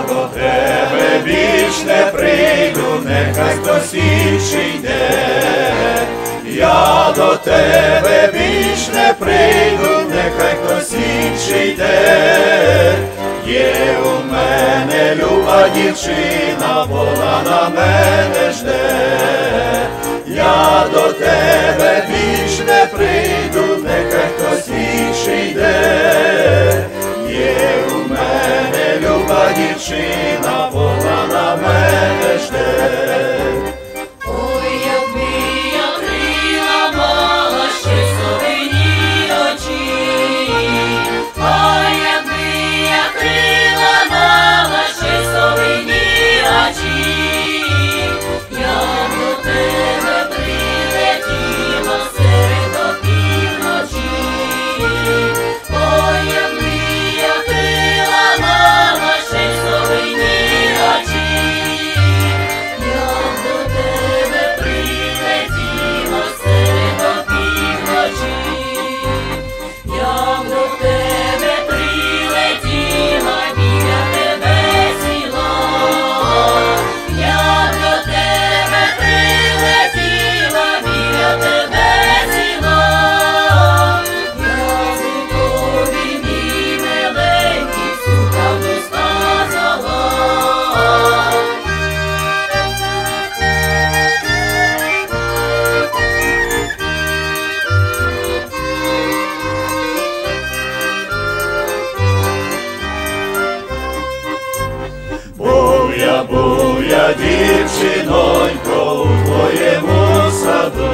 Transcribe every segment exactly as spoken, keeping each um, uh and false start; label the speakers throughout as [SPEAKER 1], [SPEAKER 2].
[SPEAKER 1] до тебе більш не прийду, нехай хтось інший йде. Я до тебе більш не прийду, нехай хтось інший йде. Є у мене люба дівчина, вона на мене жде. Я до тебе більш не прийду, нехай хтось інший йде. Є у мене люба дівчина, вона на мене жде.
[SPEAKER 2] Ой, якби я крила мала, ще совині очі, а якби я крила мала, ще совині очі, я до тебе прилетіла серед опівночі. Ой, якби я крила мала, ще совині очі, я до тебе прилетіла серед опівночі. Я до тебе прилетіла, біля тебе сіла. Я до тебе прилетіла, біля тебе сіла. Я би тобі, мій миленький, всю правду сказала.
[SPEAKER 1] Був я, був я дівчинонько у твоєму саду.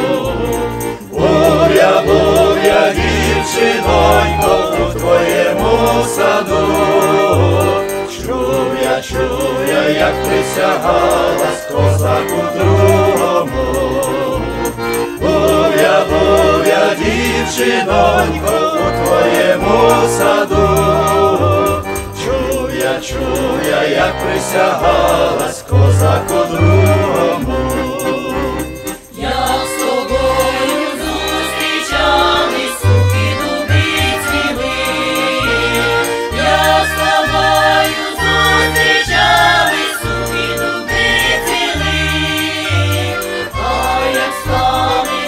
[SPEAKER 1] Був я, був я дівчинонько у твоєму саду. Чув я, чув я, як присягалась козаку другому. Був я, був я дівчинонько у твоєму саду. Чув я, чув я, як присягалась козаку другому.
[SPEAKER 2] Як з тобою зустрічались, суки дуби цвіли. Як з тобою зустрічались, суки дуби цвіли. А як стали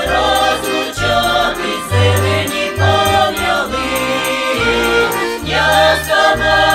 [SPEAKER 2] розлучатись, зелені пом'яли. Я з тобою